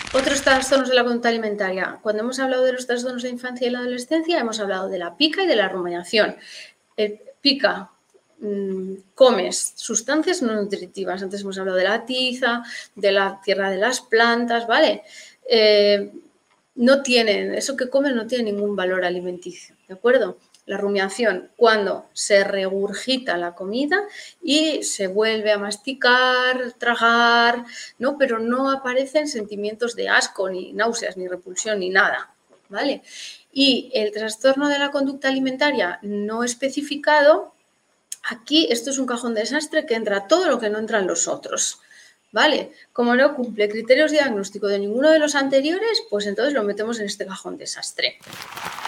Otros trastornos de la conducta alimentaria. Cuando hemos hablado de los trastornos de infancia y la adolescencia, hemos hablado de la pica y de la rumiación. Pica, comes sustancias no nutritivas. Antes hemos hablado de la tiza, de la tierra de las plantas, ¿vale? No tienen, eso que comes no tiene ningún valor alimenticio, ¿de acuerdo? La rumiación, cuando se regurgita la comida y se vuelve a masticar, tragar, ¿no? Pero no aparecen sentimientos de asco, ni náuseas, ni repulsión, ni nada, ¿vale? Y el trastorno de la conducta alimentaria no especificado, aquí esto es un cajón de desastre que entra todo lo que no entran los otros, ¿vale? Como no cumple criterios diagnósticos de ninguno de los anteriores, pues entonces lo metemos en este cajón desastre.